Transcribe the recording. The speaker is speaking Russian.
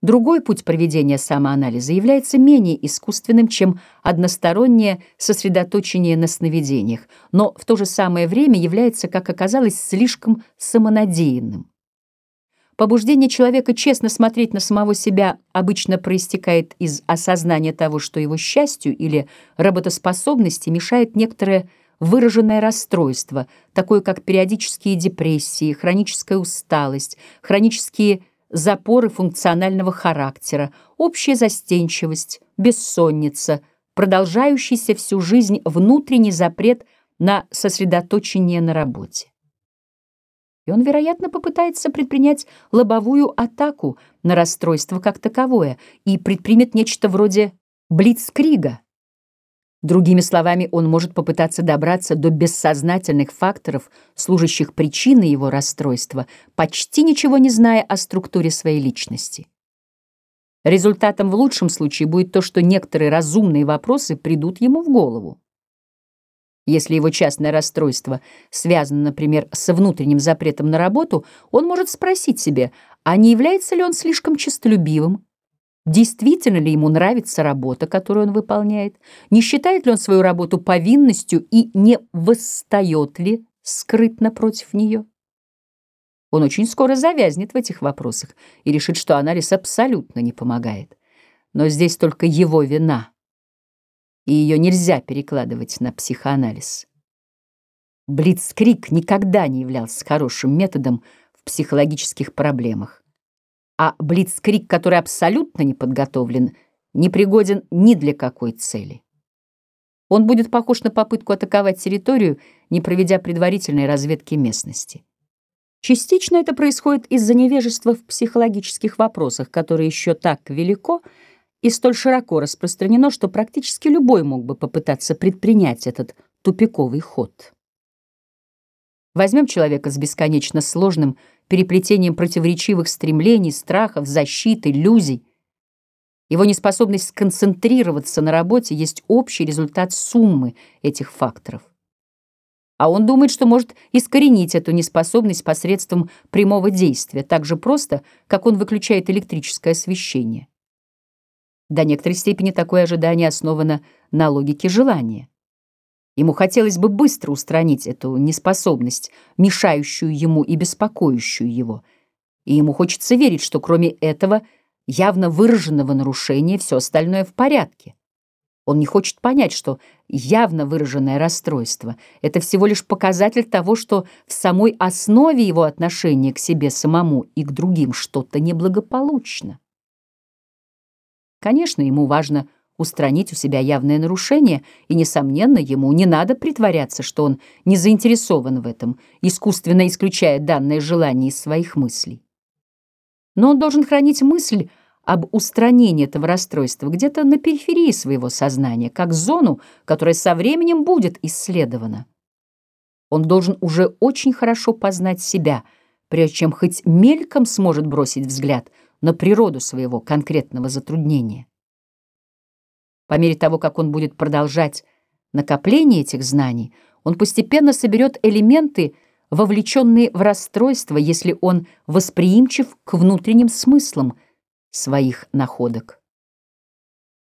Другой путь проведения самоанализа является менее искусственным, чем одностороннее сосредоточение на сновидениях, но в то же самое время является, как оказалось, слишком самонадеянным. Побуждение человека честно смотреть на самого себя обычно проистекает из осознания того, что его счастью или работоспособности мешает некоторое выраженное расстройство, такое как периодические депрессии, хроническая усталость, хронические запоры функционального характера, общая застенчивость, бессонница, продолжающийся всю жизнь внутренний запрет на сосредоточение на работе. И он, вероятно, попытается предпринять лобовую атаку на расстройство как таковое и предпримет нечто вроде блицкрига. Другими словами, он может попытаться добраться до бессознательных факторов, служащих причиной его расстройства, почти ничего не зная о структуре своей личности. Результатом в лучшем случае будет то, что некоторые разумные вопросы придут ему в голову. Если его частное расстройство связано, например, со внутренним запретом на работу, он может спросить себя, а не является ли он слишком честолюбивым, действительно ли ему нравится работа, которую он выполняет, не считает ли он свою работу повинностью и не восстает ли скрытно против нее. Он очень скоро завязнет в этих вопросах и решит, что анализ абсолютно не помогает. Но здесь только его вина, и ее нельзя перекладывать на психоанализ. Блицкриг никогда не являлся хорошим методом в психологических проблемах, а блицкриг, который абсолютно не подготовлен, не пригоден ни для какой цели. Он будет похож на попытку атаковать территорию, не проведя предварительной разведки местности. Частично это происходит из-за невежества в психологических вопросах, которое еще так велико и столь широко распространено, что практически любой мог бы попытаться предпринять этот тупиковый ход. Возьмем человека с бесконечно сложным переплетением противоречивых стремлений, страхов, защит, иллюзий. Его неспособность сконцентрироваться на работе есть общий результат суммы этих факторов. А он думает, что может искоренить эту неспособность посредством прямого действия, так же просто, как он выключает электрическое освещение. До некоторой степени такое ожидание основано на логике желания. Ему хотелось бы быстро устранить эту неспособность, мешающую ему и беспокоящую его. И ему хочется верить, что кроме этого явно выраженного нарушения все остальное в порядке. Он не хочет понять, что явно выраженное расстройство — это всего лишь показатель того, что в самой основе его отношения к себе самому и к другим что-то неблагополучно. Конечно, ему важно устранить у себя явное нарушение, и, несомненно, ему не надо притворяться, что он не заинтересован в этом, искусственно исключая данное желание из своих мыслей. Но он должен хранить мысль об устранении этого расстройства где-то на периферии своего сознания, как зону, которая со временем будет исследована. Он должен уже очень хорошо познать себя, прежде чем хоть мельком сможет бросить взгляд на природу своего конкретного затруднения. По мере того, как он будет продолжать накопление этих знаний, он постепенно соберет элементы, вовлеченные в расстройство, если он восприимчив к внутренним смыслам своих находок.